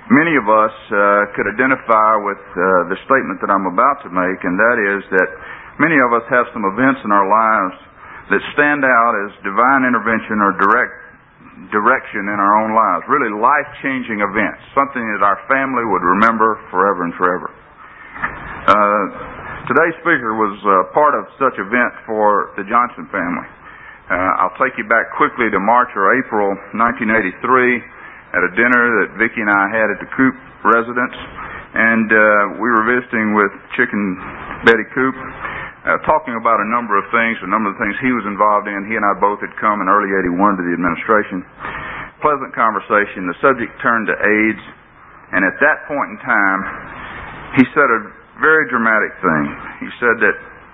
many of us could identify with the statement that I'm about to make, and that is that many of us have some events in our lives that stand out as divine intervention or direction in our own lives, really life-changing events, something that our family would remember forever and forever. Today's speaker was part of such event for the Johnson family. I'll take you back quickly to March or April 1983 at a dinner that Vicki and I had at the Coop residence, and we were visiting with Chick and Betty Coop, talking about a number of things he was involved in. He and I both had come in early '81 to the administration. Pleasant conversation. The subject turned to AIDS, and at that point in time, he said a very dramatic thing. He said that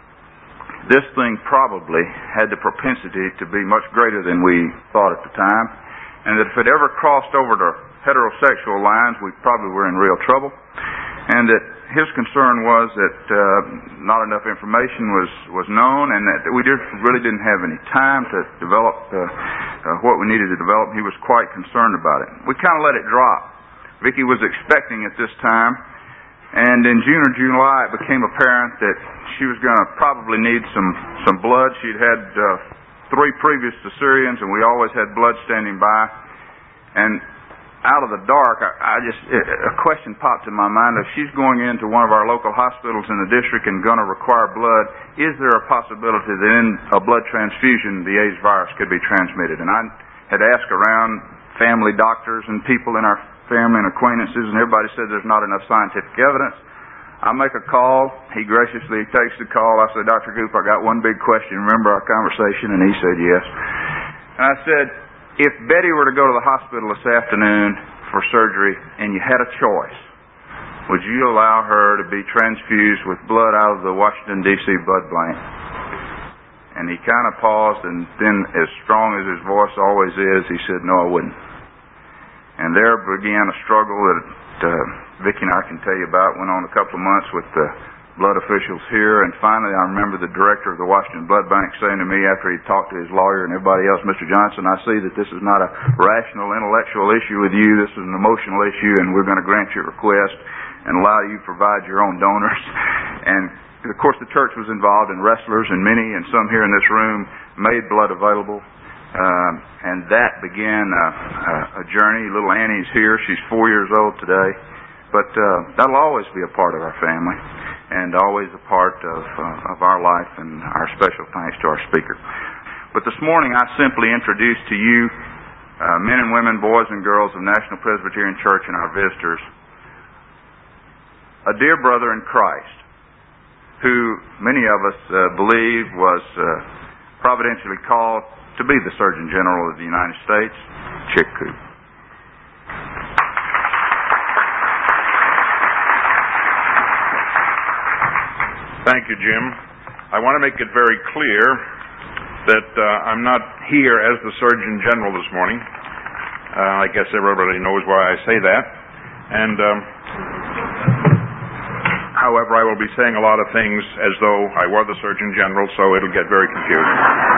this thing probably had the propensity to be much greater than we thought at the time, and that if it ever crossed over to heterosexual lines, we probably were in real trouble, and that his concern was that not enough information was known, and that we really didn't have any time to develop what we needed to develop. He was quite concerned about it. We kind of let it drop. Vicki was expecting at this time, and in June or July it became apparent that she was going to probably need some blood. She'd had 3 previous Caesareans, and we always had blood standing by. And out of the dark, a question popped in my mind. If she's going into one of our local hospitals in the district and going to require blood, is there a possibility that in a blood transfusion the AIDS virus could be transmitted? And I had asked around family doctors and people in our family and acquaintances, and everybody said there's not enough scientific evidence. I make a call. He graciously takes the call. I said, Dr. Goop, I got one big question. Remember our conversation? And he said yes. And I said, if Betty were to go to the hospital this afternoon for surgery and you had a choice, would you allow her to be transfused with blood out of the Washington, D.C. blood bank? And he kind of paused, and then, as strong as his voice always is, he said, no, I wouldn't. And there began a struggle that Vicki and I can tell you about. Went on a couple of months with the blood officials here, and finally I remember the director of the Washington Blood Bank saying to me after he talked to his lawyer and everybody else, Mr. Johnson, I see that this is not a rational intellectual issue with you, this is an emotional issue, and we're going to grant your request and allow you to provide your own donors. And of course the church was involved, and wrestlers and many and some here in this room made blood available, and that began a journey. Little Annie's here, she's 4 years old today, but that'll always be a part of our family and always a part of our life, and our special thanks to our speaker. But this morning I simply introduce to you men and women, boys and girls of National Presbyterian Church and our visitors, a dear brother in Christ who many of us believe was providentially called to be the Surgeon General of the United States, Chick Coop. Thank you, Jim. I want to make it very clear that I'm not here as the Surgeon General this morning. I guess everybody knows why I say that. And however, I will be saying a lot of things as though I were the Surgeon General, so it'll get very confusing.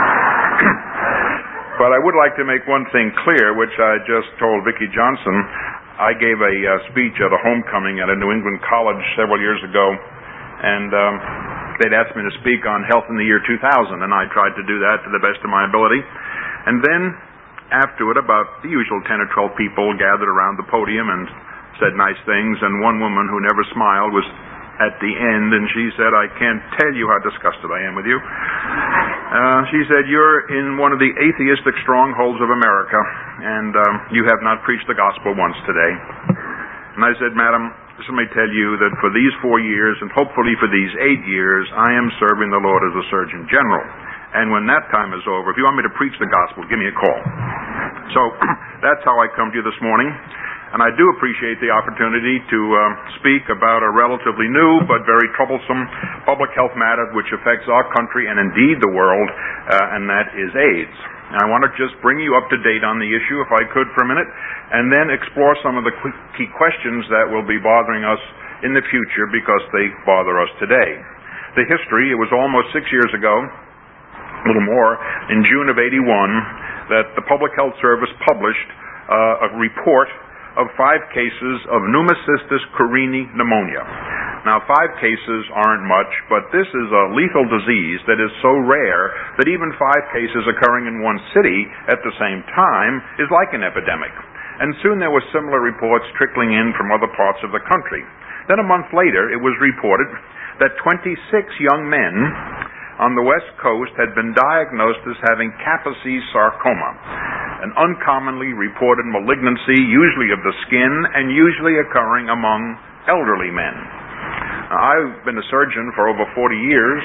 But I would like to make one thing clear, which I just told Vicki Johnson. I gave a speech at a homecoming at a New England college several years ago, and they'd asked me to speak on health in the year 2000, and I tried to do that to the best of my ability. And then, afterward, about the usual 10 or 12 people gathered around the podium and said nice things, and one woman who never smiled was at the end, and she said, I can't tell you how disgusted I am with you. She said, you're in one of the atheistic strongholds of America, and you have not preached the gospel once today. And I said, Madam, let me tell you that for these 4 years, and hopefully for these 8 years, I am serving the Lord as a Surgeon General. And when that time is over, if you want me to preach the gospel, give me a call. So that's how I come to you this morning. And I do appreciate the opportunity to speak about a relatively new but very troublesome public health matter which affects our country and indeed the world, and that is AIDS. And I want to just bring you up to date on the issue, if I could, for a minute, and then explore some of the key questions that will be bothering us in the future because they bother us today. The history, it was almost 6 years ago, a little more, in June of '81, that the Public Health Service published a report of 5 cases of pneumocystis carinii pneumonia. Now, 5 cases aren't much, but this is a lethal disease that is so rare that even 5 cases occurring in one city at the same time is like an epidemic. And soon there were similar reports trickling in from other parts of the country. Then a month later, it was reported that 26 young men on the West Coast had been diagnosed as having Kaposi sarcoma, an uncommonly reported malignancy, usually of the skin and usually occurring among elderly men. Now, I've been a surgeon for over 40 years.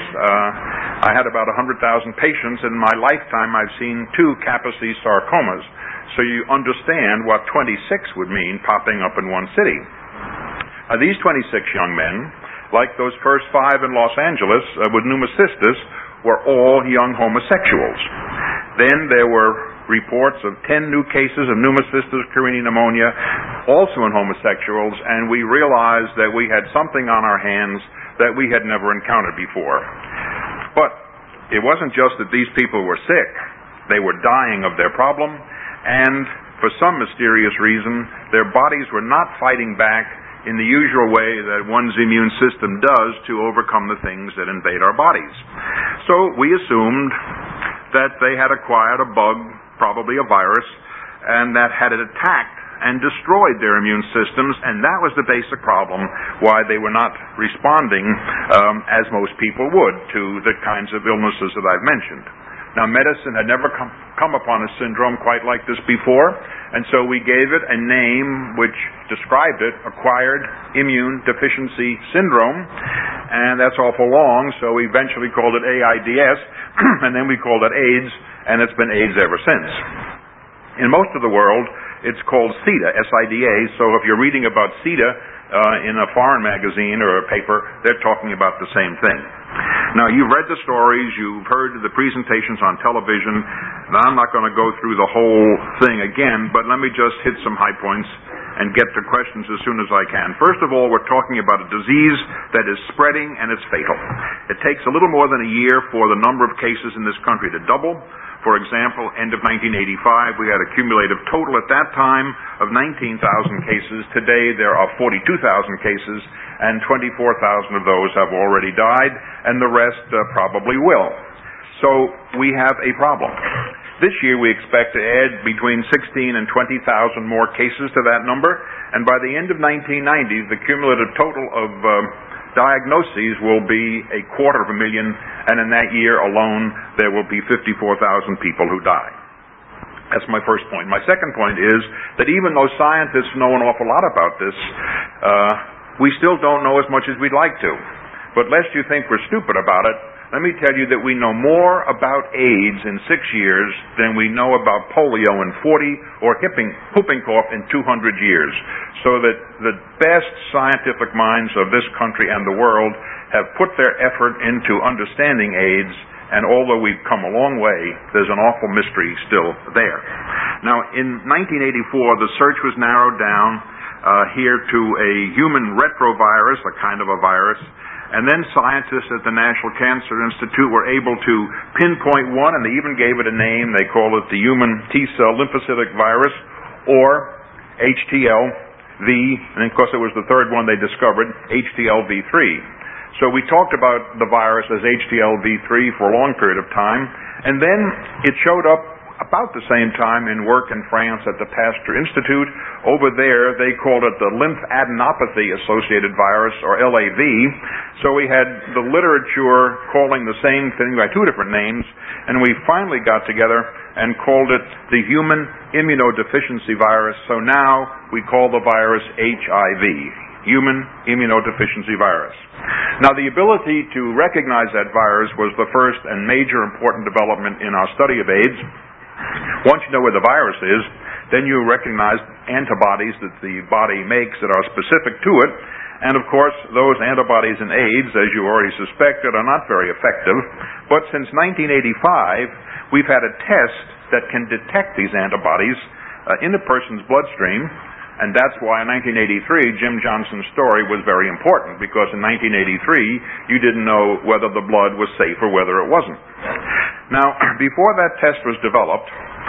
I had about 100,000 patients. In my lifetime, I've seen 2 Kaposi sarcomas. So you understand what 26 would mean popping up in one city. These 26 young men, like those first 5 in Los Angeles with pneumocystis, were all young homosexuals. Then there were reports of 10 new cases of pneumocystis carinii pneumonia, also in homosexuals, and we realized that we had something on our hands that we had never encountered before. But it wasn't just that these people were sick. They were dying of their problem, and for some mysterious reason, their bodies were not fighting back in the usual way that one's immune system does to overcome the things that invade our bodies. So we assumed that they had acquired a bug, probably a virus, and that had it attacked and destroyed their immune systems, and that was the basic problem why they were not responding as most people would to the kinds of illnesses that I've mentioned. Now, medicine had never come upon a syndrome quite like this before, and so we gave it a name which described it, acquired immune deficiency syndrome, and that's awful long, so we eventually called it AIDS, and then we called it AIDS, and it's been AIDS ever since. In most of the world, it's called SIDA, S-I-D-A, so if you're reading about SIDA in a foreign magazine or a paper, they're talking about the same thing. Now, you've read the stories, you've heard the presentations on television, and I'm not going to go through the whole thing again, but let me just hit some high points and get to questions as soon as I can. First of all, we're talking about a disease that is spreading and it's fatal. It takes a little more than a year for the number of cases in this country to double. For example, end of 1985, we had a cumulative total at that time of 19,000 cases. Today, there are 42,000 cases, and 24,000 of those have already died, and the rest probably will. So we have a problem. This year, we expect to add between 16 and 20,000 more cases to that number, and by the end of 1990, the cumulative total of diagnoses will be 250,000, and in that year alone, there will be 54,000 people who die. That's my first point. My second point is that even though scientists know an awful lot about this, we still don't know as much as we'd like to. But lest you think we're stupid about it, let me tell you that we know more about AIDS in 6 years than we know about polio in 40 or whooping cough in 200 years. So that the best scientific minds of this country and the world have put their effort into understanding AIDS, and although we've come a long way, there's an awful mystery still there. Now, in 1984, the search was narrowed down here to a human retrovirus, a kind of a virus, and then scientists at the National Cancer Institute were able to pinpoint one, and they even gave it a name. They call it the human T-cell lymphocytic virus, or HTLV, and of course it was the third one they discovered, HTLV3. So we talked about the virus as HTLV3 for a long period of time, and then it showed up about the same time in work in France at the Pasteur Institute. Over there, they called it the lymphadenopathy-associated virus, or LAV. So we had the literature calling the same thing by 2 different names, and we finally got together and called it the human immunodeficiency virus. So now we call the virus HIV, human immunodeficiency virus. Now, the ability to recognize that virus was the first and major important development in our study of AIDS. Once you know where the virus is, then you recognize antibodies that the body makes that are specific to it. And of course, those antibodies in AIDS, as you already suspected, are not very effective. But since 1985, we've had a test that can detect these antibodies in a person's bloodstream. And that's why in 1983, Jim Johnson's story was very important, because in 1983, you didn't know whether the blood was safe or whether it wasn't. Now, before that test was developed,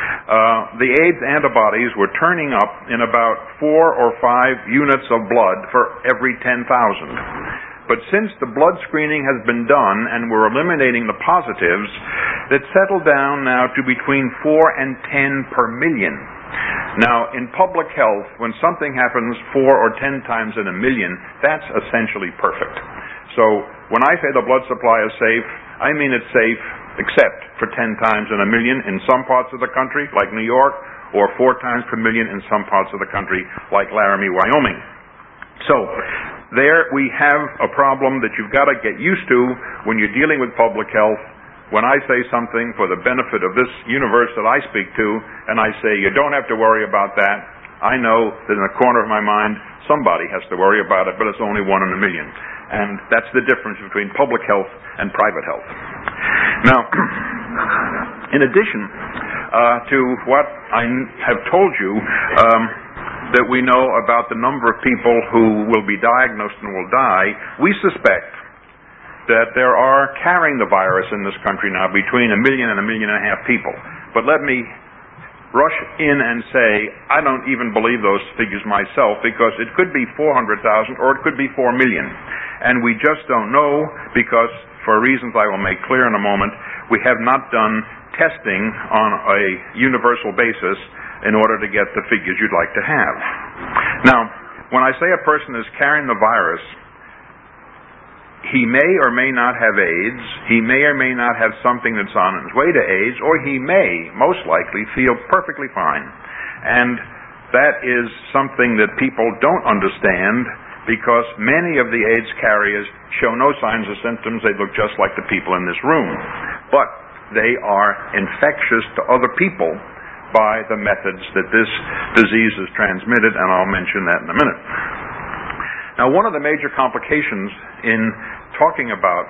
the AIDS antibodies were turning up in about 4 or 5 units of blood for every 10,000. But since the blood screening has been done and we're eliminating the positives, it settled down now to between 4 and 10 per million. Now, in public health, when something happens 4 or 10 times in a million, that's essentially perfect. So when I say the blood supply is safe, I mean it's safe except for 10 times in a million in some parts of the country, like New York, or 4 times per million in some parts of the country, like Laramie, Wyoming. So there we have a problem that you've got to get used to when you're dealing with public health. When I say something for the benefit of this universe that I speak to, and I say you don't have to worry about that, I know that in the corner of my mind somebody has to worry about it, but it's only 1 in a million. And that's the difference between public health and private health. Now, in addition to what I have told you, that we know about the number of people who will be diagnosed and will die, we suspect that there are carrying the virus in this country now between 1 million and 1.5 million people. But let me rush in and say I don't even believe those figures myself, because it could be 400,000 or it could be 4 million. And we just don't know because, for reasons I will make clear in a moment, we have not done testing on a universal basis in order to get the figures you'd like to have. Now, when I say a person is carrying the virus, he may or may not have AIDS, he may or may not have something that's on his way to AIDS, or he may, most likely, feel perfectly fine. And that is something that people don't understand, because many of the AIDS carriers show no signs or symptoms. They look just like the people in this room. But they are infectious to other people by the methods that this disease is transmitted, and I'll mention that in a minute. Now, one of the major complications in talking about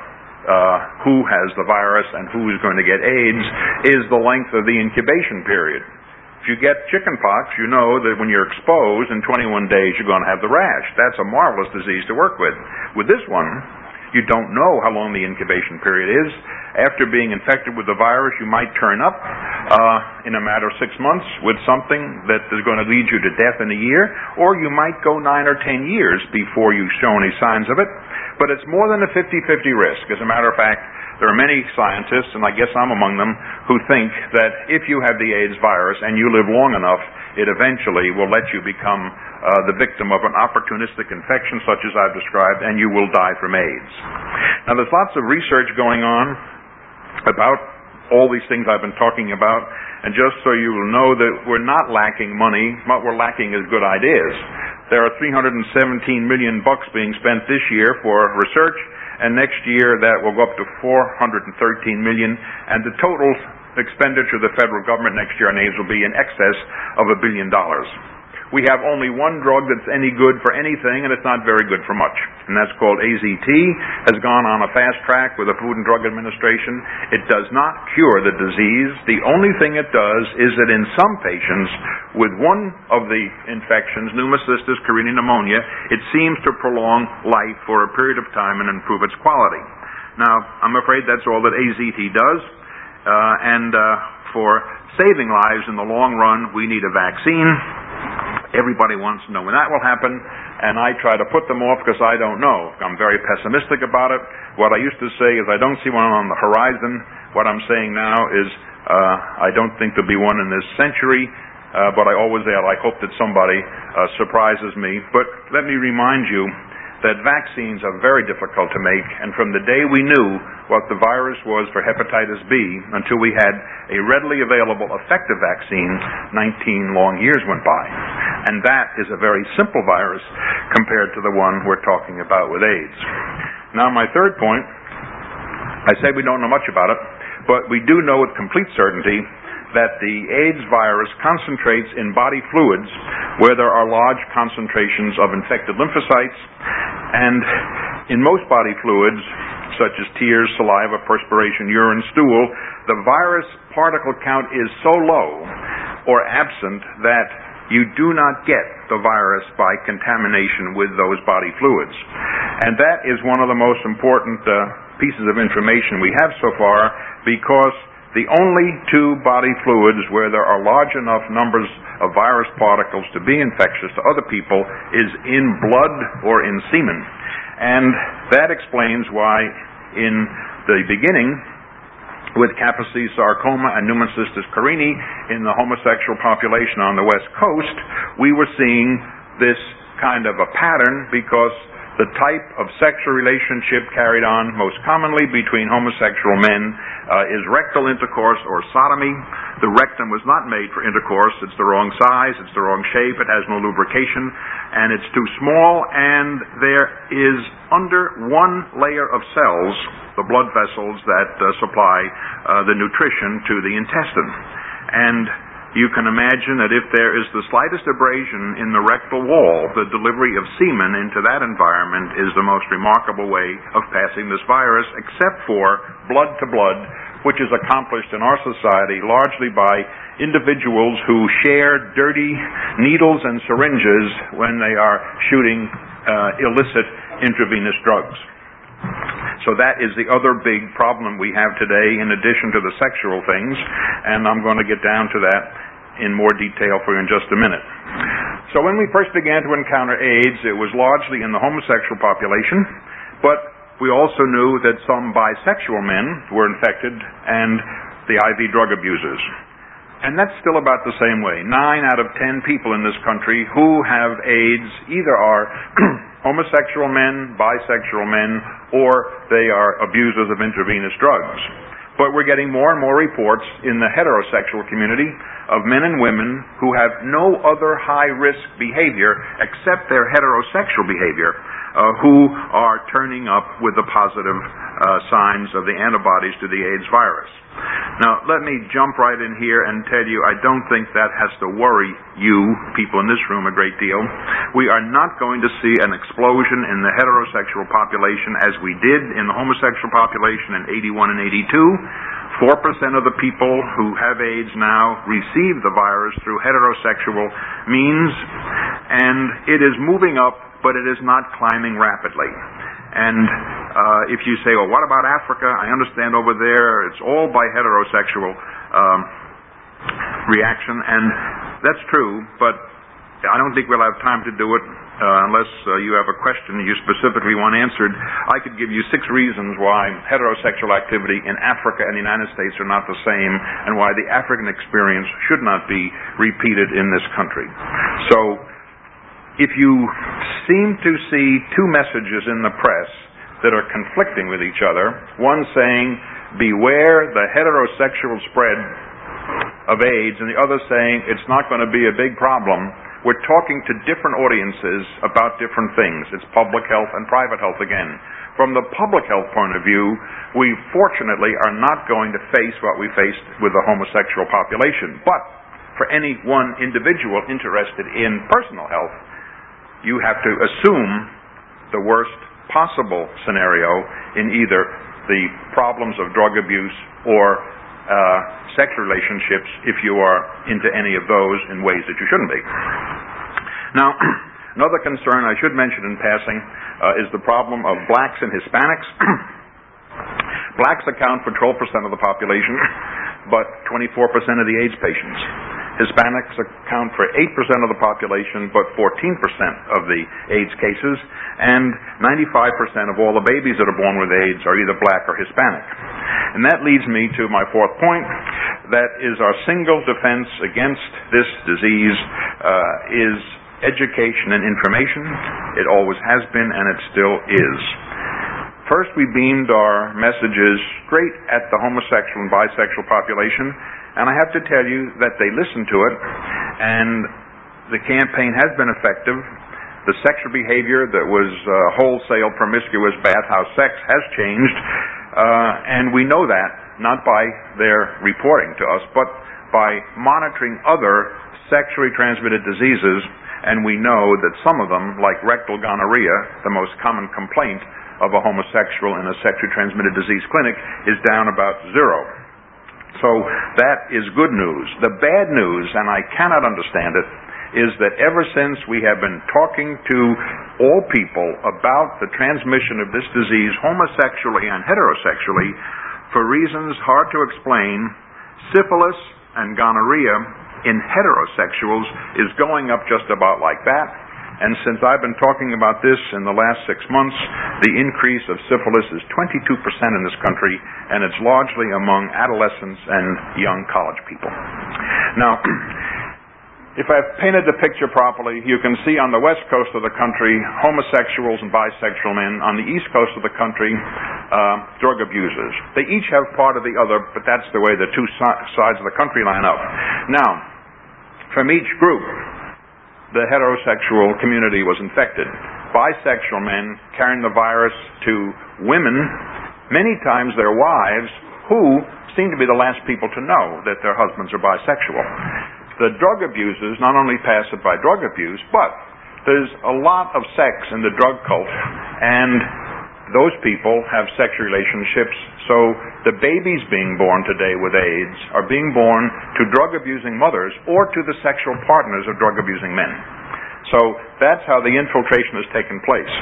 who has the virus and who is going to get AIDS is the length of the incubation period. If you get chickenpox, you know that when you're exposed, in 21 days you're going to have the rash. That's a marvelous disease to work with. With this one, you don't know how long the incubation period is. After being infected with the virus, you might turn up in a matter of 6 months with something that is going to lead you to death in a year, or you might go 9 or 10 years before you show any signs of it. But it's more than a 50-50 risk. As a matter of fact, there are many scientists, and I guess I'm among them, who think that if you have the AIDS virus and you live long enough, it eventually will let you become the victim of an opportunistic infection such as I've described, and you will die from AIDS. Now, there's lots of research going on about all these things I've been talking about, and just so you will know that we're not lacking money, what we're lacking is good ideas. There are $317 million being spent this year for research, and next year that will go up to $413 million, and the total expenditure of the federal government next year on AIDS will be in excess of $1 billion. We have only one drug that's any good for anything, and it's not very good for much, and that's called AZT. Has gone on a fast track with the Food and Drug Administration. It does not cure the disease. The only thing it does is that in some patients with one of the infections, pneumocystis carinii pneumonia, it seems to prolong life for a period of time and improve its quality. Now, I'm afraid that's all that AZT does, and for saving lives in the long run, we need a vaccine. Everybody wants to know when that will happen, and I try to put them off because I don't know. I'm very pessimistic about it. What I used to say is I don't see one on the horizon. What I'm saying now is I don't think there'll be one in this century, but I always add I hope that somebody surprises me. But let me remind you that vaccines are very difficult to make, and from the day we knew what the virus was for hepatitis B until we had a readily available effective vaccine, 19 long years went by. And that is a very simple virus compared to the one we're talking about with AIDS. Now, my third point, I say we don't know much about it, but we do know with complete certainty that the AIDS virus concentrates in body fluids where there are large concentrations of infected lymphocytes, and in most body fluids, such as tears, saliva, perspiration, urine, stool, the virus particle count is so low or absent that you do not get the virus by contamination with those body fluids. And that is one of the most important pieces of information we have so far, because the only two body fluids where there are large enough numbers of virus particles to be infectious to other people is in blood or in semen. And that explains why in the beginning, with Kaposi sarcoma and pneumocystis carinii in the homosexual population on the West Coast, we were seeing this kind of a pattern because the type of sexual relationship carried on most commonly between homosexual men is rectal intercourse or sodomy. The rectum was not made for intercourse. It's the wrong size, it's the wrong shape, it has no lubrication, and it's too small, and there is under one layer of cells, the blood vessels that supply the nutrition to the intestine. And you can imagine that if there is the slightest abrasion in the rectal wall, the delivery of semen into that environment is the most remarkable way of passing this virus, except for blood to blood, which is accomplished in our society largely by individuals who share dirty needles and syringes when they are shooting illicit intravenous drugs. So that is the other big problem we have today, in addition to the sexual things, and I'm going to get down to that in more detail for you in just a minute. So when we first began to encounter AIDS, it was largely in the homosexual population, but we also knew that some bisexual men were infected and the IV drug abusers. And that's still about the same way. 9 out of 10 people in this country who have AIDS either are homosexual men, bisexual men, or they are abusers of intravenous drugs. But we're getting more and more reports in the heterosexual community of men and women who have no other high-risk behavior except their heterosexual behavior, who are turning up with the positive signs of the antibodies to the AIDS virus. Now, let me jump right in here and tell you, I don't think that has to worry you, people in this room, a great deal. We are not going to see an explosion in the heterosexual population as we did in the homosexual population in 81 and 82. 4% of the people who have AIDS now receive the virus through heterosexual means, and it is moving up, but it is not climbing rapidly. And if you say, well, what about Africa? I understand over there it's all by heterosexual reaction, and that's true, but I don't think we'll have time to do it unless you have a question you specifically want answered. I could give you 6 reasons why heterosexual activity in Africa and the United States are not the same, and why the African experience should not be repeated in this country. So, if you seem to see 2 messages in the press that are conflicting with each other, one saying, beware the heterosexual spread of AIDS, and the other saying, it's not going to be a big problem, we're talking to different audiences about different things. It's public health and private health again. From the public health point of view, we fortunately are not going to face what we faced with the homosexual population. But for any one individual interested in personal health, you have to assume the worst possible scenario in either the problems of drug abuse or sex relationships, if you are into any of those in ways that you shouldn't be. Now, another concern I should mention in passing is the problem of blacks and Hispanics. Blacks account for 12% of the population, but 24% of the AIDS patients. Hispanics account for 8% of the population, but 14% of the AIDS cases, and 95% of all the babies that are born with AIDS are either black or Hispanic. And that leads me to my 4th point. That is, our single defense against this disease is education and information. It always has been, and it still is. First, we beamed our messages straight at the homosexual and bisexual population, and I have to tell you that they listened to it, and the campaign has been effective. The sexual behavior that was wholesale, promiscuous, bathhouse sex has changed, and we know that, not by their reporting to us, but by monitoring other sexually transmitted diseases, and we know that some of them, like rectal gonorrhea, the most common complaint of a homosexual in a sexually transmitted disease clinic, is down about 0. So that is good news. The bad news, and I cannot understand it, is that ever since we have been talking to all people about the transmission of this disease homosexually and heterosexually, for reasons hard to explain, Syphilis and gonorrhea in heterosexuals is going up just about like that. And since I've been talking about this in the last 6 months, the increase of syphilis is 22% in this country, and it's largely among adolescents and young college people. Now, if I've painted the picture properly, you can see on the west coast of the country, homosexuals and bisexual men. On the east coast of the country, drug abusers. They each have part of the other, but that's the way the two sides of the country line up. Now, from each group, the heterosexual community was infected. Bisexual men carrying the virus to women, many times their wives, who seem to be the last people to know that their husbands are bisexual. The drug abusers not only pass it by drug abuse, but there's a lot of sex in the drug cult, and those people have sex relationships. So the babies being born today with AIDS are being born to drug-abusing mothers or to the sexual partners of drug-abusing men. So that's how the infiltration has taken place.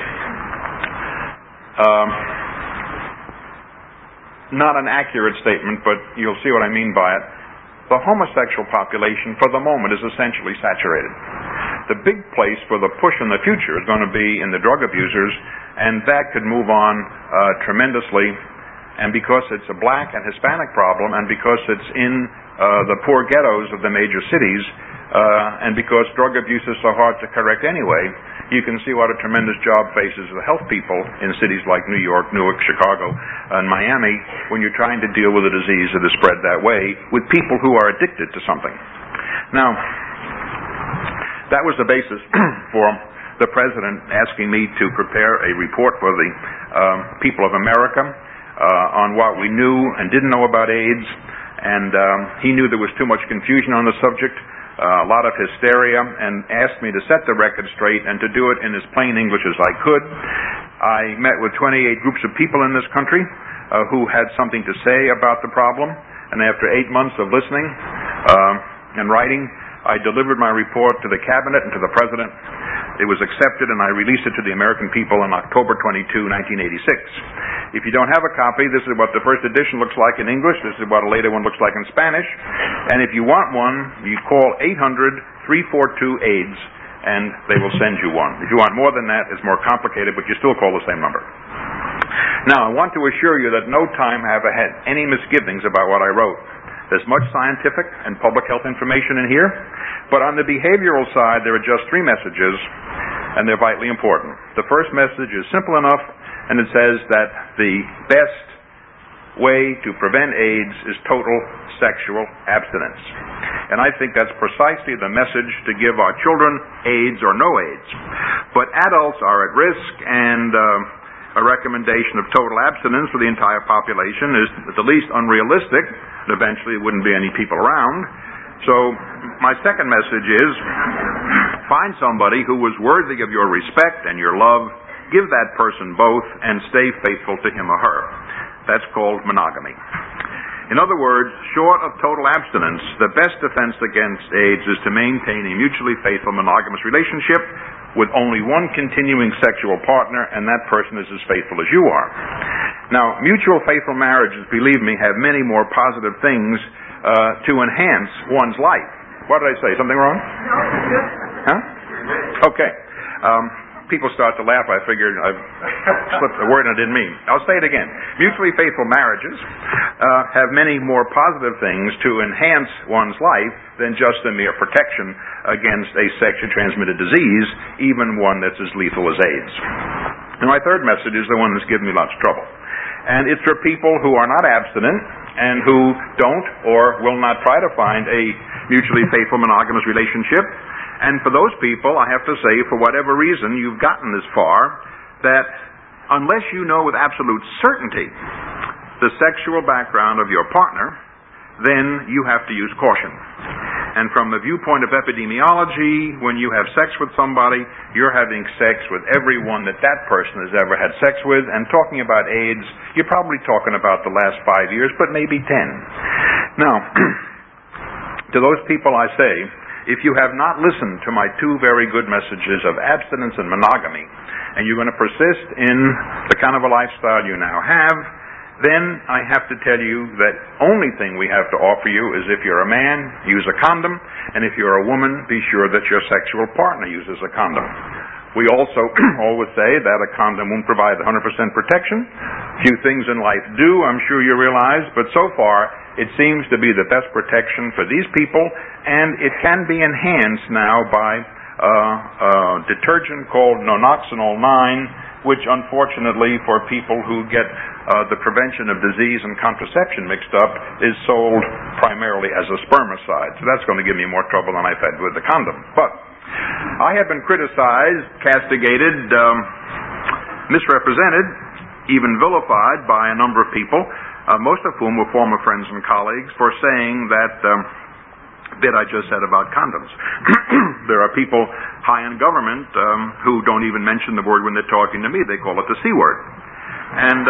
Not an accurate statement, but you'll see what I mean by it. The homosexual population, for the moment, is essentially saturated. The big place for the push in the future is going to be in the drug abusers, and that could move on tremendously. And because it's a black and Hispanic problem, and because it's in the poor ghettos of the major cities, and because drug abuse is so hard to correct anyway, you can see what a tremendous job faces the health people in cities like New York, Newark, Chicago, and Miami when you're trying to deal with a disease that is spread that way with people who are addicted to something. Now, that was the basis for the President asking me to prepare a report for the people of America on what we knew and didn't know about AIDS, and he knew there was too much confusion on the subject, a lot of hysteria, and asked me to set the record straight and to do it in as plain English as I could. I met with 28 groups of people in this country who had something to say about the problem, and after 8 months of listening and writing, I delivered my report to the Cabinet and to the President. It was accepted, and I released it to the American people on October 22, 1986. If you don't have a copy, this is what the first edition looks like in English. This is what a later one looks like in Spanish. And if you want one, you call 800-342-AIDS, and they will send you one. If you want more than that, it's more complicated, but you still call the same number. Now, I want to assure you that no time have I had any misgivings about what I wrote. There's much scientific and public health information in here, but on the behavioral side, there are just 3 messages, and they're vitally important. The first message is simple enough, and it says that the best way to prevent AIDS is total sexual abstinence. And I think that's precisely the message to give our children, AIDS or no AIDS. But adults are at risk, and a recommendation of total abstinence for the entire population is at the least unrealistic, and eventually there wouldn't be any people around. So my second message is, find somebody who is worthy of your respect and your love, give that person both, and stay faithful to him or her. That's called monogamy. In other words, short of total abstinence, the best defense against AIDS is to maintain a mutually faithful monogamous relationship with only one continuing sexual partner, and that person is as faithful as you are. Now, mutual faithful marriages, believe me, have many more positive things to enhance one's life. What did I say? Something wrong? No. Huh? Okay. People start to laugh. I figured I slipped a word I didn't mean. I'll say it again. Mutually faithful marriages have many more positive things to enhance one's life than just a mere protection against a sexually transmitted disease, even one that's as lethal as AIDS. And my third message is the one that's given me lots of trouble. And it's for people who are not abstinent and who don't or will not try to find a mutually faithful monogamous relationship. And for those people, I have to say, for whatever reason you've gotten this far, that unless you know with absolute certainty the sexual background of your partner, then you have to use caution. And from the viewpoint of epidemiology, when you have sex with somebody, you're having sex with everyone that person has ever had sex with. And talking about AIDS, you're probably talking about the last 5 years, but maybe 10. Now, to those people I say, if you have not listened to my 2 very good messages of abstinence and monogamy, and you're going to persist in the kind of a lifestyle you now have, then I have to tell you that only thing we have to offer you is if you're a man, use a condom, and if you're a woman, be sure that your sexual partner uses a condom. We also always say that a condom won't provide 100% protection. Few things in life do, I'm sure you realize, but so far it seems to be the best protection for these people, and it can be enhanced now by a detergent called Nonoxynol 9, which unfortunately for people who get the prevention of disease and contraception mixed up is sold primarily as a spermicide. So that's going to give me more trouble than I've had with the condom. But I have been criticized, castigated, misrepresented, even vilified by a number of people, most of whom were former friends and colleagues, for saying that bit I just said about condoms. There are people high in government who don't even mention the word when they're talking to me. They call it the C word. And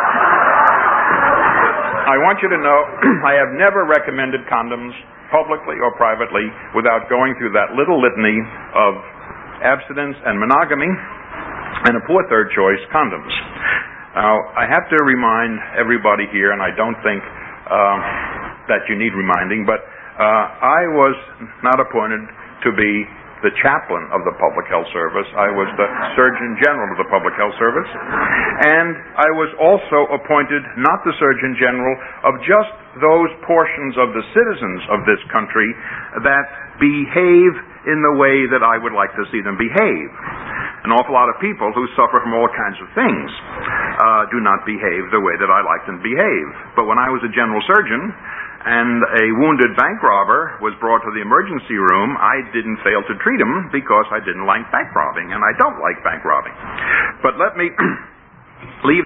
I want you to know I have never recommended condoms publicly or privately without going through that little litany of abstinence and monogamy and a poor third choice, condoms. Now, I have to remind everybody here, and I don't think that you need reminding, but I was not appointed to be the chaplain of the Public Health Service. I was the Surgeon General of the Public Health Service. And I was also appointed not the Surgeon General of just those portions of the citizens of this country that behave in the way that I would like to see them behave. An awful lot of people who suffer from all kinds of things do not behave the way that I like them to behave. But when I was a general surgeon, and a wounded bank robber was brought to the emergency room, I didn't fail to treat him because I didn't like bank robbing, and I don't like bank robbing. But let me leave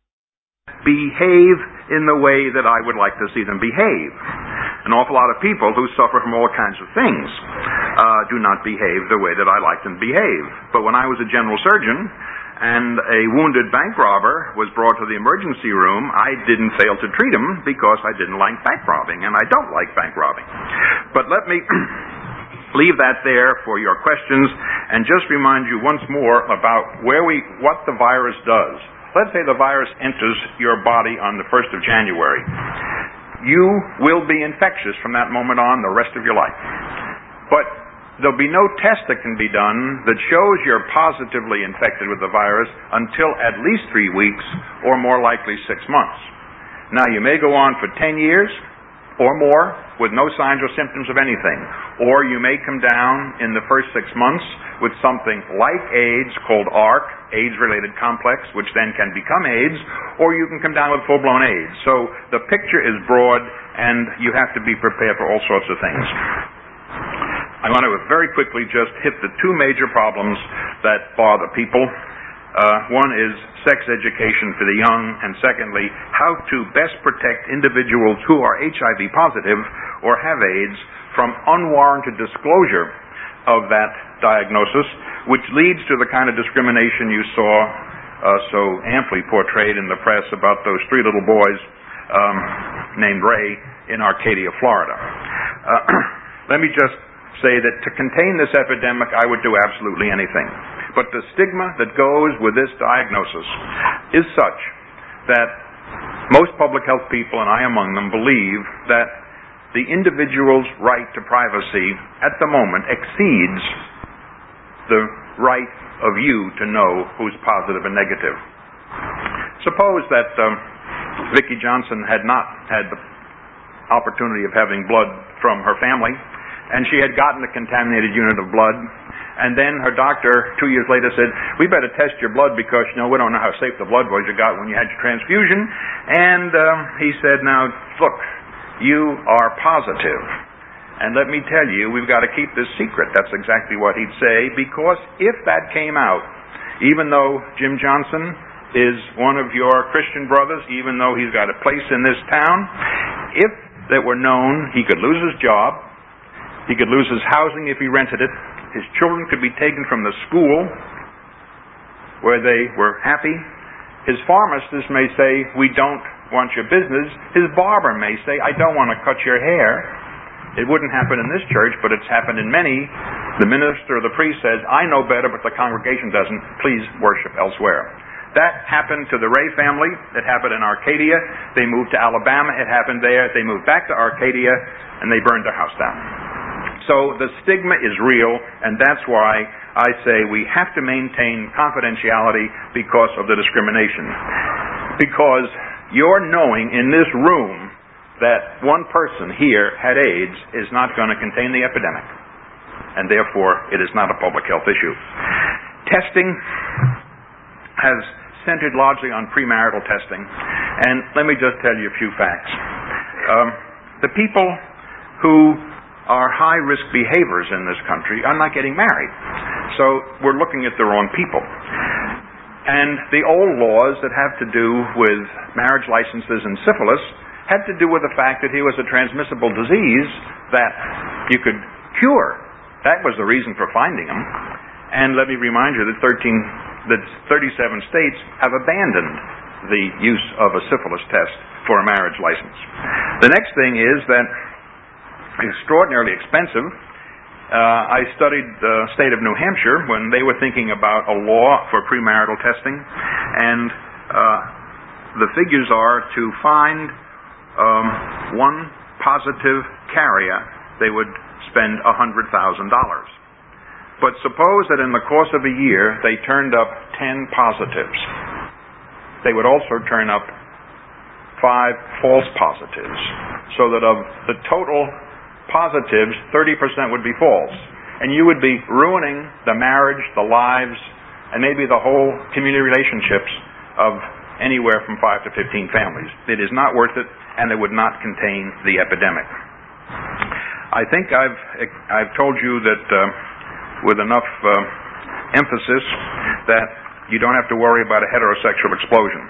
behave in the way that I would like to see them behave. An awful lot of people who suffer from all kinds of things do not behave the way that I like them to behave. But when I was a general surgeon, and a wounded bank robber was brought to the emergency room, I didn't fail to treat him because I didn't like bank robbing, and I don't like bank robbing. But let me leave that there for your questions and just remind you once more about what the virus does. Let's say the virus enters your body on the 1st of January. You will be infectious from that moment on the rest of your life. But there'll be no test that can be done that shows you're positively infected with the virus until at least 3 weeks, or more likely 6 months. Now, you may go on for 10 years or more with no signs or symptoms of anything. Or you may come down in the first 6 months with something like AIDS, called ARC, AIDS-related complex, which then can become AIDS, or you can come down with full-blown AIDS. So the picture is broad, and you have to be prepared for all sorts of things. I want to very quickly just hit the two major problems that bother people. One is sex education for the young, and secondly, how to best protect individuals who are HIV positive or have AIDS from unwarranted disclosure of that diagnosis, which leads to the kind of discrimination you saw so amply portrayed in the press about those 3 little boys named Ray in Arcadia, Florida. Let me just say that to contain this epidemic, I would do absolutely anything. But the stigma that goes with this diagnosis is such that most public health people, and I among them, believe that the individual's right to privacy at the moment exceeds the right of you to know who's positive and negative. Suppose that Vicki Johnson had not had the opportunity of having blood from her family, and she had gotten a contaminated unit of blood, and then her doctor 2 years later said, we better test your blood because, we don't know how safe the blood was you got when you had your transfusion. And he said, now, look, you are positive. And let me tell you, we've got to keep this secret. That's exactly what he'd say, because if that came out, even though Jim Johnson is one of your Christian brothers, even though he's got a place in this town, if that were known, he could lose his job. He could lose his housing if he rented it. His children could be taken from the school where they were happy. His pharmacist may say, we don't want your business. His barber may say, I don't want to cut your hair. It wouldn't happen in this church, but it's happened in many. The minister or the priest says, I know better, but the congregation doesn't. Please worship elsewhere. That happened to the Ray family. It happened in Arcadia. They moved to Alabama. It happened there. They moved back to Arcadia, and they burned their house down. So the stigma is real, and that's why I say we have to maintain confidentiality because of the discrimination. Because your knowing in this room that one person here had AIDS is not going to contain the epidemic, and therefore it is not a public health issue. Testing has centered largely on premarital testing, and let me just tell you a few facts. The people who are high-risk behaviors in this country are not getting married, so we're looking at the wrong people. And the old laws that have to do with marriage licenses and syphilis had to do with the fact that he was a transmissible disease that you could cure. That was the reason for finding him. And let me remind you that 37 states have abandoned the use of a syphilis test for a marriage license. The next thing is that it's extraordinarily expensive. I studied the state of New Hampshire when they were thinking about a law for premarital testing, and the figures are to find one positive carrier, they would spend $100,000. But suppose that in the course of a year they turned up 10 positives. They would also turn up 5 false positives, so that of the total positives, 30% would be false. And you would be ruining the marriage, the lives, and maybe the whole community relationships of anywhere from 5 to 15 families. It is not worth it, and it would not contain the epidemic. I think I've told you that with enough emphasis that you don't have to worry about a heterosexual explosion.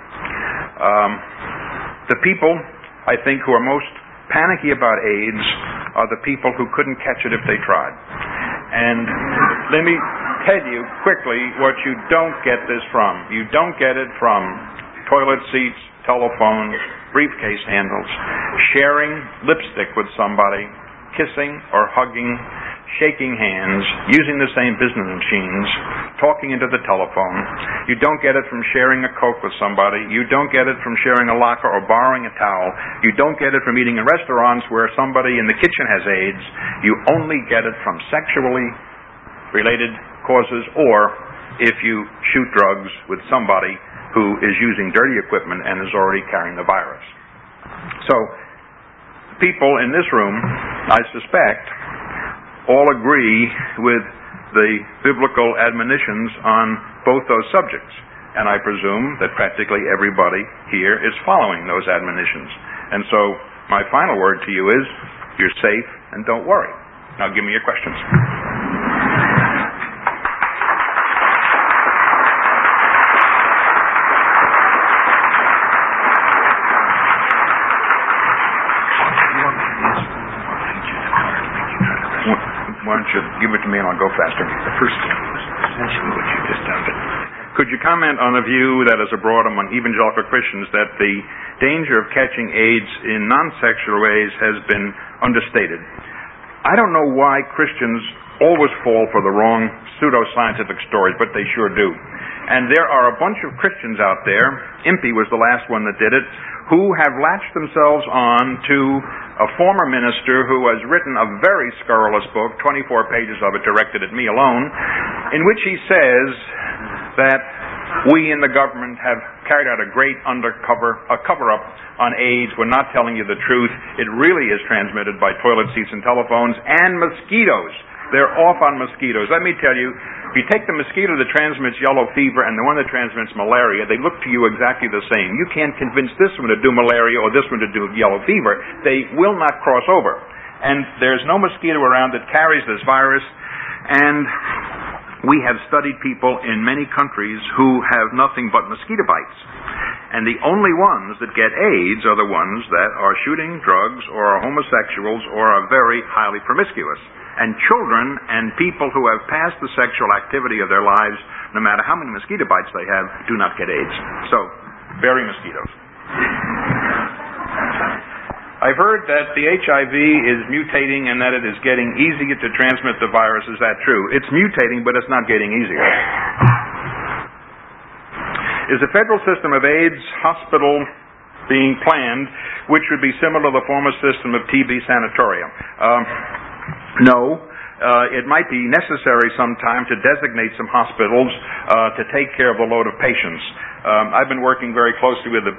The people, I think, who are most panicky about AIDS are the people who couldn't catch it if they tried. And let me tell you quickly what you don't get this from. You don't get it from toilet seats, telephones, briefcase handles, sharing lipstick with somebody, kissing or hugging, shaking hands, using the same business machines, talking into the telephone. You don't get it from sharing a Coke with somebody. You don't get it from sharing a locker or borrowing a towel. You don't get it from eating in restaurants where somebody in the kitchen has AIDS. You only get it from sexually related causes, or if you shoot drugs with somebody who is using dirty equipment and is already carrying the virus. So, people in this room, I suspect, all agree with the biblical admonitions on both those subjects. And I presume that practically everybody here is following those admonitions. And so my final word to you is, you're safe and don't worry. Now give me your questions. Why don't you give it to me and I'll go faster. The first thing was essentially what you just done. Could you comment on the view that is abroad among evangelical Christians that the danger of catching AIDS in non-sexual ways has been understated? I don't know why Christians always fall for the wrong pseudo-scientific stories, but they sure do. And there are a bunch of Christians out there, Impey was the last one that did it, who have latched themselves on to a former minister who has written a very scurrilous book, 24 pages of it directed at me alone, in which he says that we in the government have carried out a great cover-up on AIDS. We're not telling you the truth. It really is transmitted by toilet seats and telephones and mosquitoes. They're off on mosquitoes. Let me tell you, if you take the mosquito that transmits yellow fever and the one that transmits malaria, they look to you exactly the same. You can't convince this one to do malaria or this one to do yellow fever. They will not cross over. And there's no mosquito around that carries this virus. And we have studied people in many countries who have nothing but mosquito bites. And the only ones that get AIDS are the ones that are shooting drugs or are homosexuals or are very highly promiscuous. And children and people who have passed the sexual activity of their lives, no matter how many mosquito bites they have, do not get AIDS. So, bury mosquitoes. I've heard that the HIV is mutating and that it is getting easier to transmit the virus. Is that true? It's mutating, but it's not getting easier. Is a federal system of AIDS hospital being planned, which would be similar to the former system of TB sanatorium? No. It might be necessary sometime to designate some hospitals to take care of the load of patients. I've been working very closely with the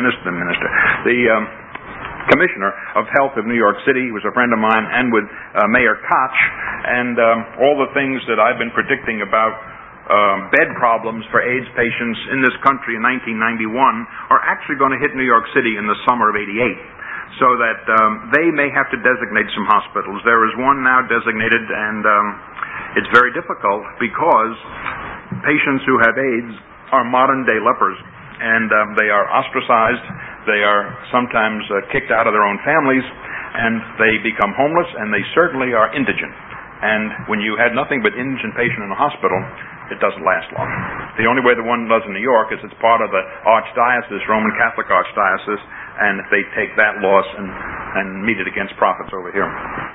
Commissioner of Health of New York City, who was a friend of mine, and with Mayor Koch, and all the things that I've been predicting about bed problems for AIDS patients in this country in 1991 are actually going to hit New York City in the summer of '88. So that they may have to designate some hospitals. There is one now designated, and it's very difficult because patients who have AIDS are modern-day lepers, and they are ostracized. They are sometimes kicked out of their own families, and they become homeless, and they certainly are indigent. And when you had nothing but indigent patient in a hospital, it doesn't last long. The only way the one does in New York is it's part of the Archdiocese, Roman Catholic Archdiocese, and they take that loss and meet it against profits over here.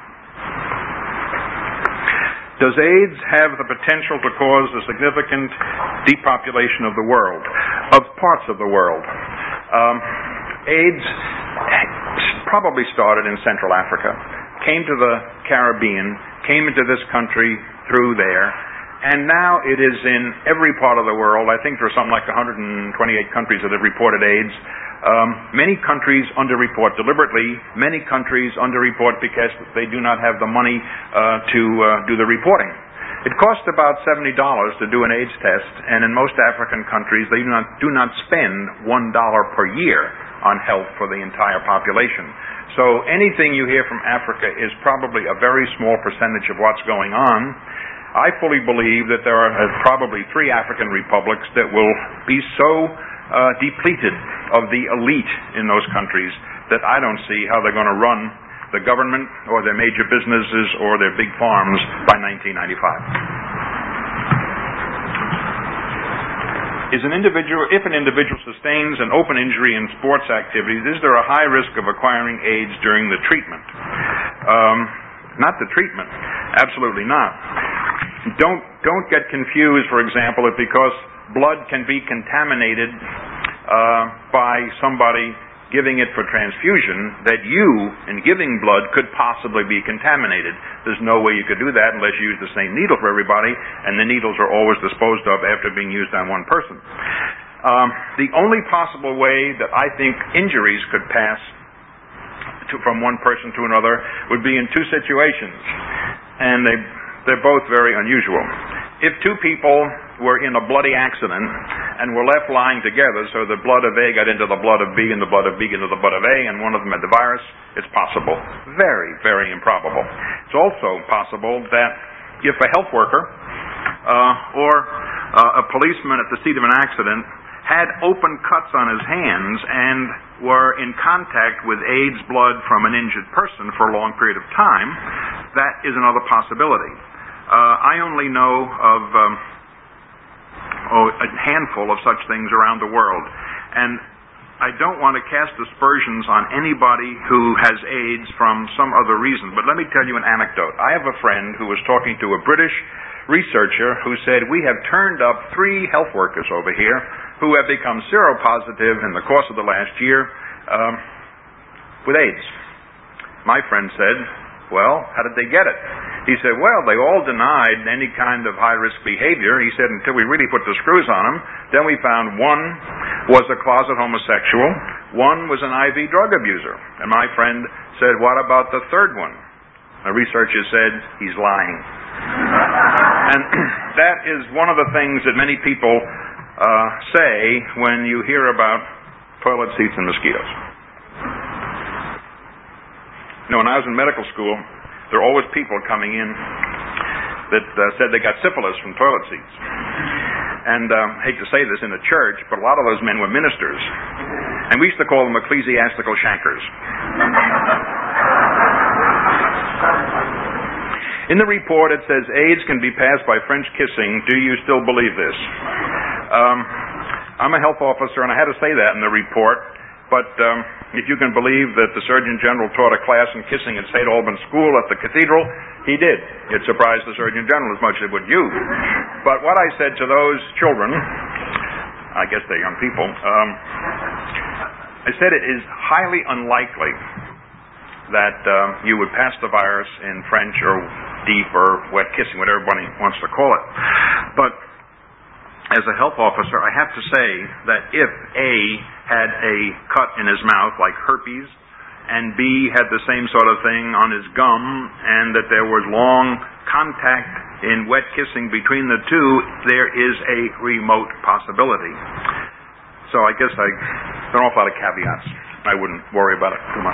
Does AIDS have the potential to cause a significant depopulation of the world, of parts of the world? AIDS probably started in Central Africa, came to the Caribbean, came into this country through there, and now it is in every part of the world. I think there are something like 128 countries that have reported AIDS. Many countries underreport deliberately. Many countries underreport because they do not have the money to do the reporting. It costs about $70 to do an AIDS test, and in most African countries they do not spend $1 per year on health for the entire population. So anything you hear from Africa is probably a very small percentage of what's going on. I fully believe that there are probably 3 African republics that will be so depleted of the elite in those countries that I don't see how they're going to run the government or their major businesses or their big farms by 1995. If an individual sustains an open injury in sports activities, is there a high risk of acquiring AIDS during the treatment? Not the treatment. Absolutely not. Don't get confused, for example, that because blood can be contaminated by somebody giving it for transfusion, that you, in giving blood, could possibly be contaminated. There's no way you could do that unless you use the same needle for everybody, and the needles are always disposed of after being used on one person. The only possible way that I think injuries could pass from one person to another would be in 2 situations, and they're both very unusual. If 2 people were in a bloody accident and were left lying together, so the blood of A got into the blood of B and the blood of B into the blood of A, and one of them had the virus, it's possible. Very, very improbable. It's also possible that if a health worker or a policeman at the scene of an accident had open cuts on his hands and were in contact with AIDS blood from an injured person for a long period of time, that is another possibility. I only know of a handful of such things around the world, and I don't want to cast aspersions on anybody who has AIDS from some other reason, but let me tell you an anecdote. I have a friend who was talking to a British researcher who said, we have turned up 3 health workers over here who have become seropositive in the course of the last year with AIDS. My friend said, well, how did they get it? He said, well, they all denied any kind of high-risk behavior. He said, until we really put the screws on them. Then we found one was a closet homosexual, one was an IV drug abuser. And my friend said, what about the third one? The researcher said, he's lying. And that is one of the things that many people say when you hear about toilet seats and mosquitoes. You know, when I was in medical school, there were always people coming in that said they got syphilis from toilet seats. And I hate to say this in a church, but a lot of those men were ministers. And we used to call them ecclesiastical shankers. In the report it says AIDS can be passed by French kissing. Do you still believe this? I'm a health officer, and I had to say that in the report. But if you can believe that the Surgeon General taught a class in kissing at St. Albans School at the cathedral, he did. It surprised the Surgeon General as much as it would you. But what I said to those children I guess they're young people. I said it is highly unlikely that you would pass the virus in French or deep or wet kissing, whatever everybody wants to call it. But as a health officer, I have to say that if A had a cut in his mouth like herpes, and B had the same sort of thing on his gum, and that there was long contact in wet kissing between the two, there is a remote possibility. So I guess there are an awful lot of caveats. I wouldn't worry about it too much.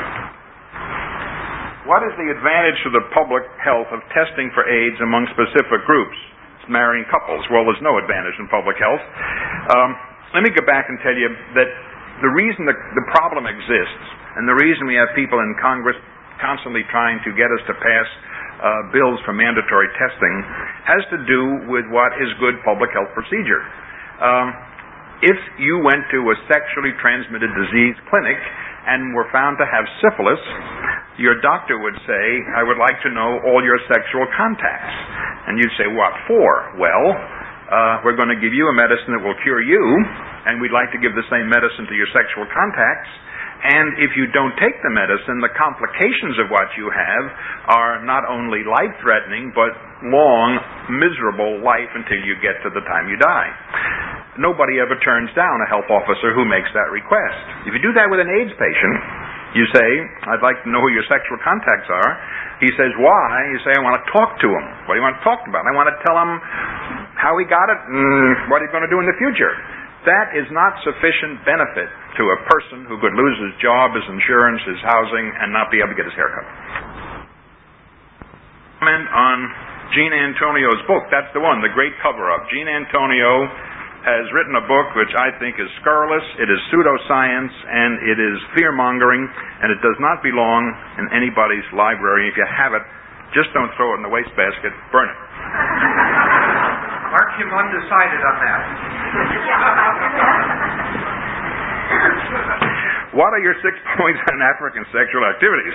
What is the advantage to the public health of testing for AIDS among specific groups? Marrying couples. Well, there's no advantage in public health. Let me go back and tell you that the reason the problem exists, and the reason we have people in Congress constantly trying to get us to pass bills for mandatory testing, has to do with what is good public health procedure. If you went to a sexually transmitted disease clinic and were found to have syphilis, your doctor would say, I would like to know all your sexual contacts. And you'd say, what for? Well, we're going to give you a medicine that will cure you, and we'd like to give the same medicine to your sexual contacts. And if you don't take the medicine, the complications of what you have are not only life-threatening, but long, miserable life until you get to the time you die. Nobody ever turns down a health officer who makes that request. If you do that with an AIDS patient, you say, I'd like to know who your sexual contacts are. He says, why? You say, I want to talk to him. What do you want to talk about? I want to tell him how he got it and what he's going to do in the future. That is not sufficient benefit to a person who could lose his job, his insurance, his housing, and not be able to get his hair cut. Comment on Gene Antonio's book. That's the one, The Great Cover-Up. Gene Antonio has written a book which I think is scurrilous, it is pseudoscience, and it is fear-mongering, and it does not belong in anybody's library. If you have it, just don't throw it in the wastebasket, burn it. Mark him undecided on that. What are your 6 points on African sexual activities?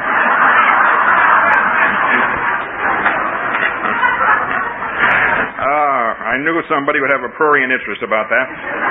I knew somebody would have a prurient interest about that.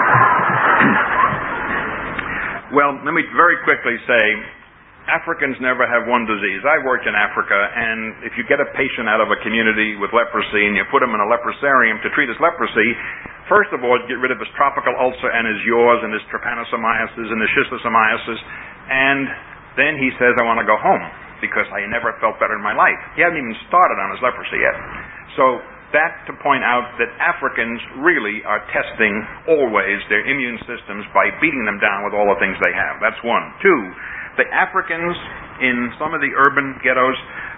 Well, let me very quickly say, Africans never have one disease. I worked in Africa, and if you get a patient out of a community with leprosy and you put him in a leprosarium to treat his leprosy, first of all, get rid of his tropical ulcer and his yaws and his trypanosomiasis and his schistosomiasis, and then he says, I want to go home because I never felt better in my life. He hadn't even started on his leprosy yet. So that to point out that Africans really are testing always their immune systems by beating them down with all the things they have. That's one. Two, the Africans in some of the urban ghettos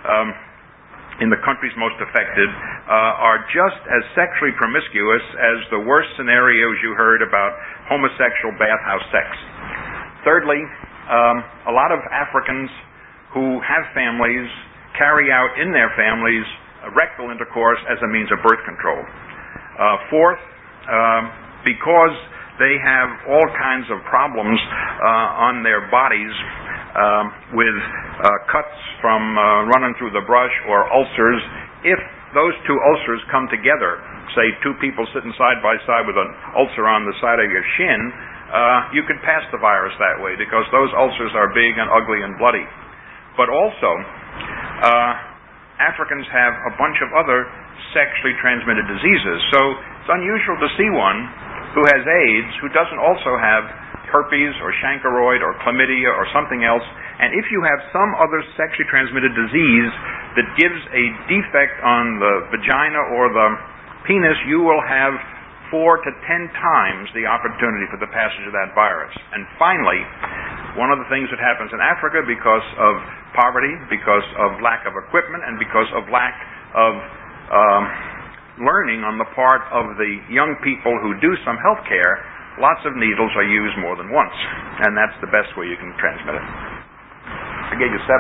in the countries most affected are just as sexually promiscuous as the worst scenarios you heard about homosexual bathhouse sex. Thirdly, a lot of Africans who have families carry out in their families rectal intercourse as a means of birth control. Fourth, because they have all kinds of problems on their bodies with cuts from running through the brush or ulcers, if those two ulcers come together, say two people sitting side by side with an ulcer on the side of your shin, you could pass the virus that way because those ulcers are big and ugly and bloody. But also, Africans have a bunch of other sexually transmitted diseases. So it's unusual to see one who has AIDS who doesn't also have herpes or chancroid or chlamydia or something else. And if you have some other sexually transmitted disease that gives a defect on the vagina or the penis, you will have 4 to 10 times the opportunity for the passage of that virus. And finally, one of the things that happens in Africa because of poverty, because of lack of equipment, and because of lack of learning on the part of the young people who do some health care, lots of needles are used more than once. And that's the best way you can transmit it. I gave you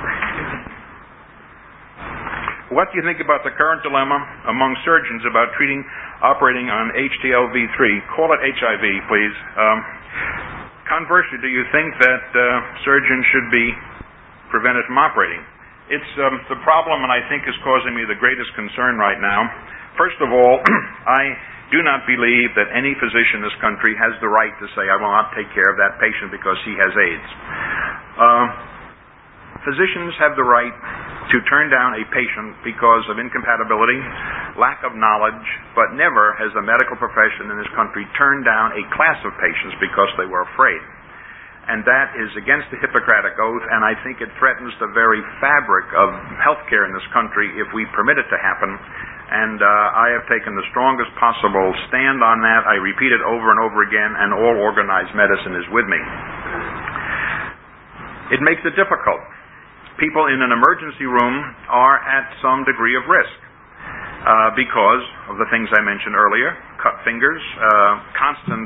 7. What do you think about the current dilemma among surgeons about operating on HTLV-3? Call it HIV, please. Conversely, do you think that surgeons should be prevented from operating? It's the problem, and I think is causing me the greatest concern right now. First of all, I do not believe that any physician in this country has the right to say, I will not take care of that patient because he has AIDS. Physicians have the right to turn down a patient because of incompatibility, lack of knowledge, but never has the medical profession in this country turned down a class of patients because they were afraid. And that is against the Hippocratic Oath, and I think it threatens the very fabric of healthcare in this country if we permit it to happen. And I have taken the strongest possible stand on that. I repeat it over and over again, and all organized medicine is with me. It makes it difficult. People in an emergency room are at some degree of risk because of the things I mentioned earlier: cut fingers, constant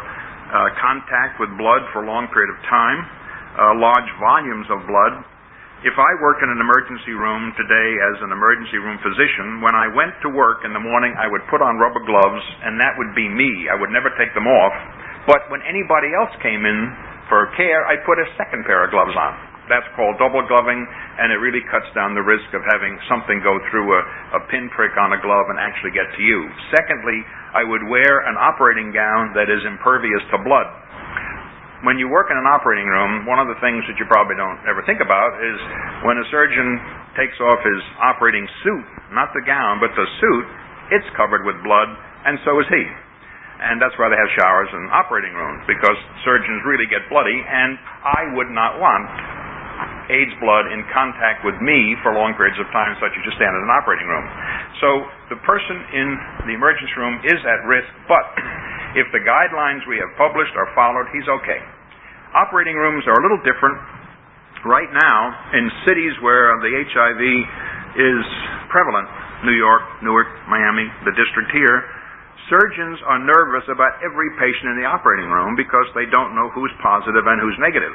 contact with blood for a long period of time, large volumes of blood. If I work in an emergency room today as an emergency room physician, when I went to work in the morning, I would put on rubber gloves, and that would be me. I would never take them off. But when anybody else came in for care, I put a second pair of gloves on. That's called double gloving, and it really cuts down the risk of having something go through a pinprick on a glove and actually get to you. Secondly, I would wear an operating gown that is impervious to blood. When you work in an operating room, one of the things that you probably don't ever think about is when a surgeon takes off his operating suit, not the gown, but the suit, it's covered with blood, and so is he. And that's why they have showers in operating rooms, because surgeons really get bloody, and I would not want AIDS blood in contact with me for long periods of time, such as you stand in an operating room. So the person in the emergency room is at risk, but if the guidelines we have published are followed, he's okay. Operating rooms are a little different. Right now, in cities where the HIV is prevalent, New York, Newark, Miami, the district here, surgeons are nervous about every patient in the operating room because they don't know who's positive and who's negative.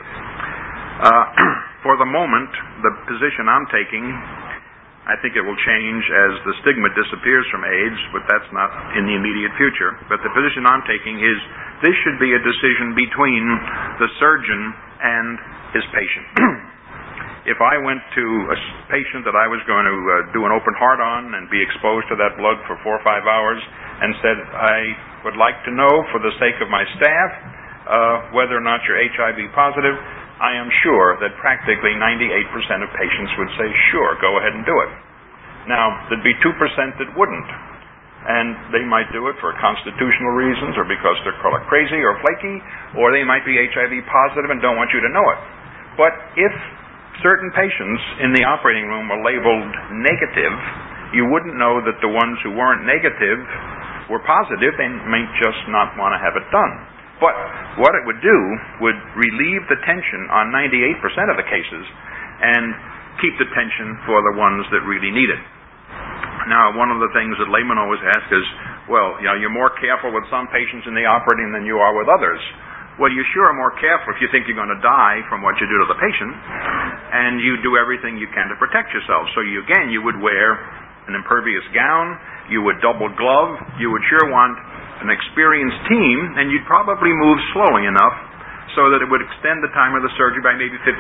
For the moment, the position I'm taking, I think it will change as the stigma disappears from AIDS, but that's not in the immediate future. But the position I'm taking is this should be a decision between the surgeon and his patient. If I went to a patient that I was going to do an open heart on and be exposed to that blood for 4 or 5 hours and said, I would like to know for the sake of my staff whether or not you're HIV positive, I am sure that practically 98% of patients would say, sure, go ahead and do it. Now, there'd be 2% that wouldn't. And they might do it for constitutional reasons or because they're called crazy or flaky, or they might be HIV positive and don't want you to know it. But if certain patients in the operating room were labeled negative, you wouldn't know that the ones who weren't negative were positive. They might just not want to have it done. But what it would do would relieve the tension on 98% of the cases and keep the tension for the ones that really need it. Now, one of the things that laymen always ask is, well, you're more careful with some patients in the operating than you are with others. Well, you sure are more careful if you think you're going to die from what you do to the patient, and you do everything you can to protect yourself. So you would wear an impervious gown, you would double glove, you would sure want an experienced team, and you'd probably move slowly enough so that it would extend the time of the surgery by maybe 50%.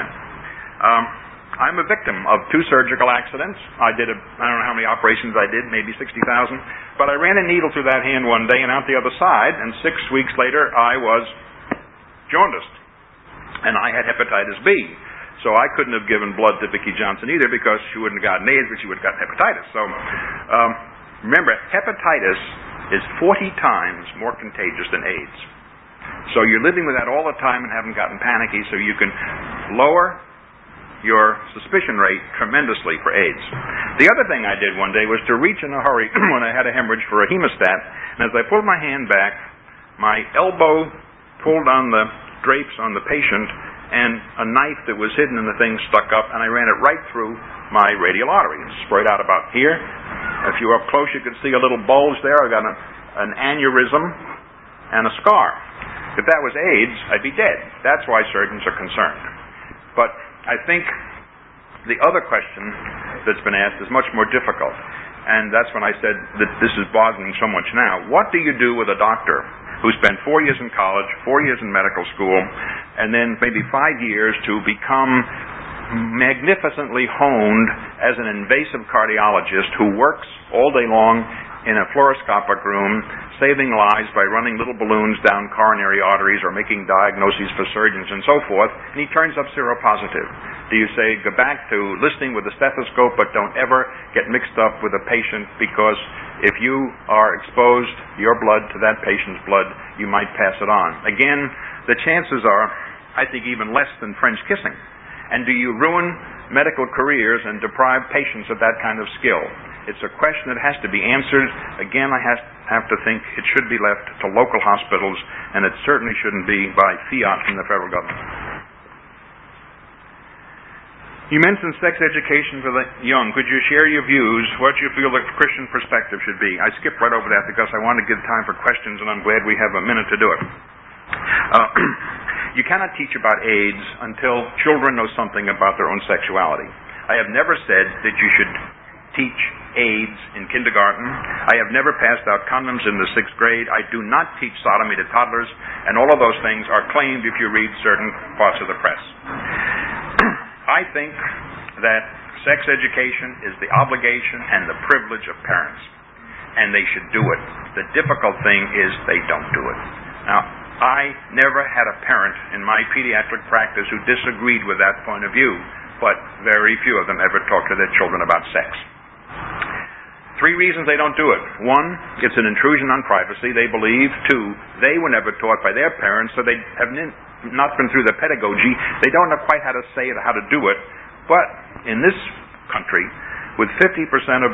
I'm a victim of 2 surgical accidents. I don't know how many operations I did, maybe 60,000, but I ran a needle through that hand one day and out the other side, and 6 weeks later I was jaundiced, and I had hepatitis B. So I couldn't have given blood to Vicki Johnson either because she wouldn't have gotten AIDS, but she would have gotten hepatitis. So remember, hepatitis is 40 times more contagious than AIDS. So you're living with that all the time and haven't gotten panicky, so you can lower your suspicion rate tremendously for AIDS. The other thing I did one day was to reach in a hurry when I had a hemorrhage for a hemostat, and as I pulled my hand back, my elbow pulled on the drapes on the patient, and a knife that was hidden in the thing stuck up, and I ran it right through my radial artery. It sprayed out about here. If you were up close, you could see a little bulge there. I got an aneurysm and a scar. If that was AIDS, I'd be dead. That's why surgeons are concerned. But I think the other question that's been asked is much more difficult, and that's when I said that this is bothering so much now. What do you do with a doctor who spent 4 years in college, 4 years in medical school, and then maybe 5 years to become magnificently honed as an invasive cardiologist who works all day long in a fluoroscopic room saving lives by running little balloons down coronary arteries or making diagnoses for surgeons and so forth, and he turns up seropositive? Do you say, go back to listening with a stethoscope, but don't ever get mixed up with a patient, because if you are exposed your blood to that patient's blood, you might pass it on? Again, the chances are, I think, even less than French kissing. And do you ruin medical careers and deprive patients of that kind of skill? It's a question that has to be answered. Again, I have to think it should be left to local hospitals, and it certainly shouldn't be by fiat from the federal government. You mentioned sex education for the young. Could you share your views, what you feel the Christian perspective should be? I skipped right over that because I want to give time for questions, and I'm glad we have a minute to do it. You cannot teach about AIDS until children know something about their own sexuality. I have never said that you should teach AIDS in kindergarten. I have never passed out condoms in the 6th grade. I do not teach sodomy to toddlers, and all of those things are claimed if you read certain parts of the press. I think that sex education is the obligation and the privilege of parents, and they should do it. The difficult thing is they don't do it. Now, I never had a parent in my pediatric practice who disagreed with that point of view, but very few of them ever talked to their children about sex. 3 reasons they don't do it. 1, it's an intrusion on privacy, they believe. 2, they were never taught by their parents, so they have not been through the pedagogy. They don't know quite how to say it or how to do it. But in this country, with 50% of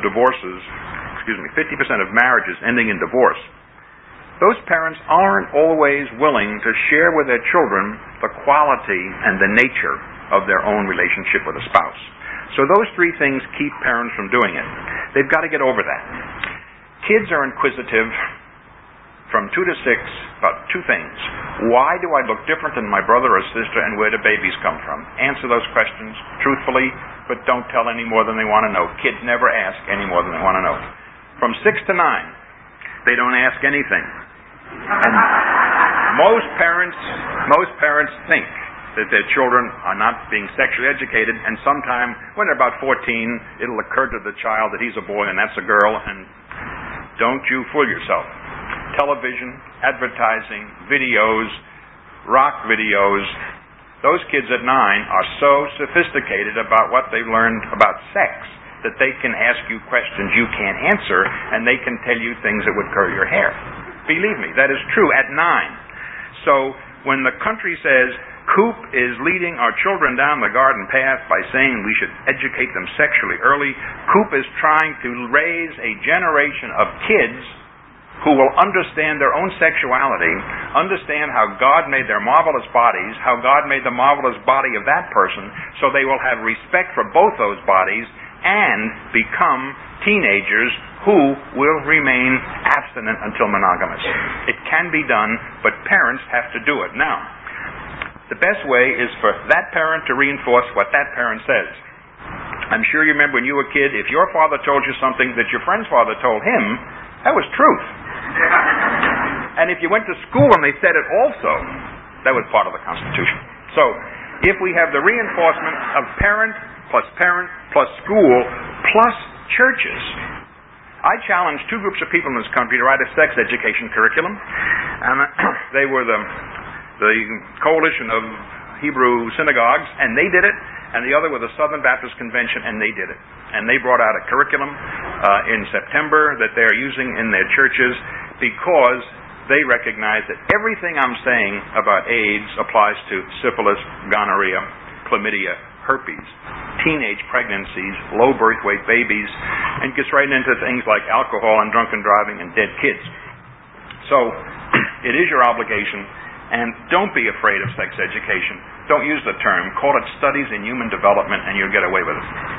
marriages ending in divorce, those parents aren't always willing to share with their children the quality and the nature of their own relationship with a spouse. So those 3 things keep parents from doing it. They've got to get over that. Kids are inquisitive from 2 to 6 about 2 things. Why do I look different than my brother or sister, and where do babies come from? Answer those questions truthfully, but don't tell any more than they want to know. Kids never ask any more than they want to know. From 6 to 9, they don't ask anything. And most parents think that their children are not being sexually educated, and sometime when they're about 14, it'll occur to the child that he's a boy and that's a girl, and don't you fool yourself. Television, advertising, videos, rock videos, those kids at 9 are so sophisticated about what they've learned about sex that they can ask you questions you can't answer, and they can tell you things that would curl your hair. Believe me, that is true at 9. So when the country says Coop is leading our children down the garden path by saying we should educate them sexually early, Coop is trying to raise a generation of kids who will understand their own sexuality, understand how God made their marvelous bodies, how God made the marvelous body of that person, so they will have respect for both those bodies and become teenagers who will remain abstinent until monogamous. It can be done, but parents have to do it. Now, the best way is for that parent to reinforce what that parent says. I'm sure you remember when you were a kid, if your father told you something that your friend's father told him, that was truth. And if you went to school and they said it also, that was part of the Constitution. So, if we have the reinforcement of parent plus school plus churches, I challenged 2 groups of people in this country to write a sex education curriculum, and they were the Coalition of Hebrew Synagogues, and they did it, and the other were the Southern Baptist Convention, and they did it. And they brought out a curriculum in September that they're using in their churches because they recognize that everything I'm saying about AIDS applies to syphilis, gonorrhea, chlamydia, herpes, teenage pregnancies, low birth weight babies, and gets right into things like alcohol and drunken driving and dead kids. So, it is your obligation, and don't be afraid of sex education. Don't use the term. Call it studies in human development, and you'll get away with it.